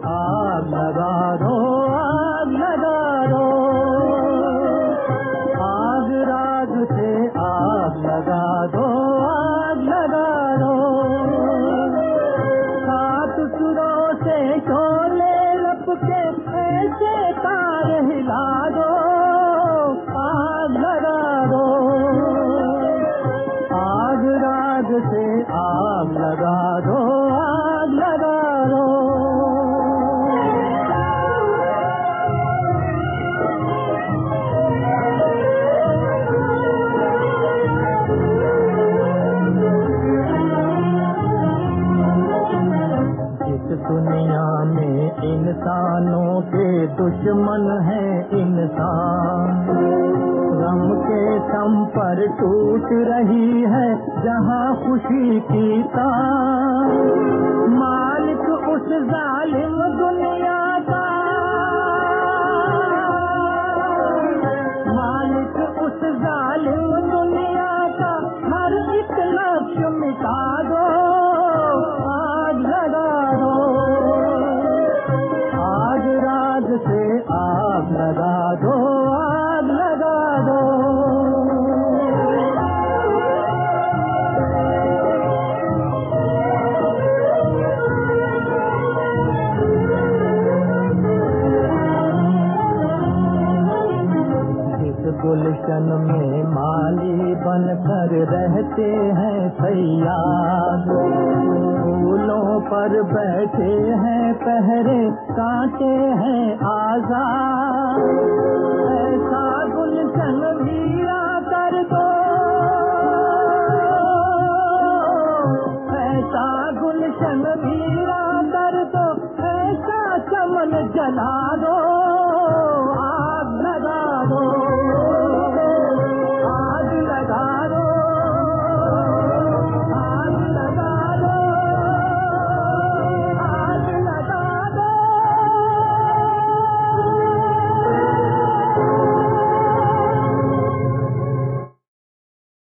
आग लगा दो, आग लगा दो। आग राग से आग लगा दो, आग लगा दो। सात सुरों से शोले लपके ऐसे तार हिला दो, आग लगा दो। आग राग से आग लगा दो, आग लगा दो। दुनिया में इंसानों के दुश्मन है इंसान। गम के सम पर टूट रही है जहाँ खुशी की तार। मालिक उस जालिम दुनिया का, मालिक उस जालिम दुनिया का हर एक लक्ष्य मिटा दो, आग लगा दो। आग राग से आग लगा दो, आग लगा दो। जिस गुलशन में माली बनकर रहते हैं सयाद, फूलों पर बैठे हैं पहरे कांटे हैं आजाद। ऐसा गुलशन वीरा कर दो, ऐसा गुलशन वीरा कर दो, ऐसा चमन जला दो,